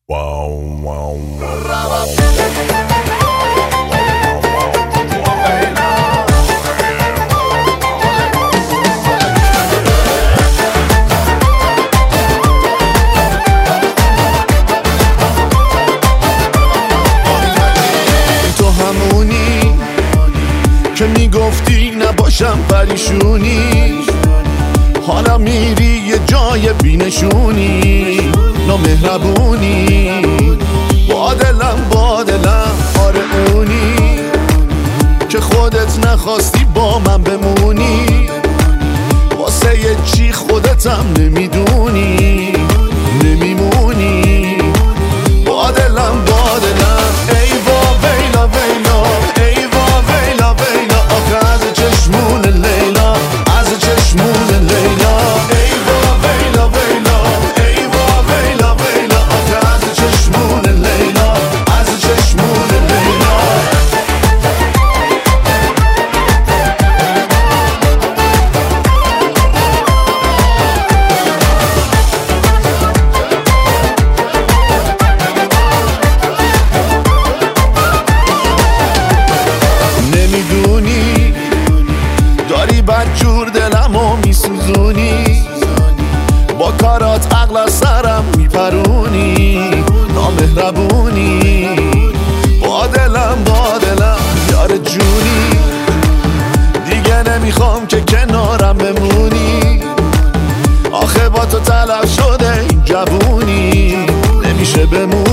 تو همونی که میگفتی نباشم پریشونی، حالا میری یه جای بینشونی، نامهربونی، با دلم آره اونی که خودت نخواستی با من بمونی، واسه یه چی خودتم نمیدونی، نمیمونی، با دلم ای وا ویلا ویلا، ای وا ویلا ویلا، آخه از چشمون لیلا، از چشمون لیلا، ای وا ویلا ویلا، ای وا ویلا ویلا، آخه از چشمون لیلا، از چشمون لیلا. نمیدونی داری بدجور دلمو میسوزونی، با کارات عقل از سرم میپرونی، نامهربونی، با دلم یار جونی، دیگه نمیخوام که کنارم بمونی، آخه با تو تلف شده این جوونی، نمیشه بمونی.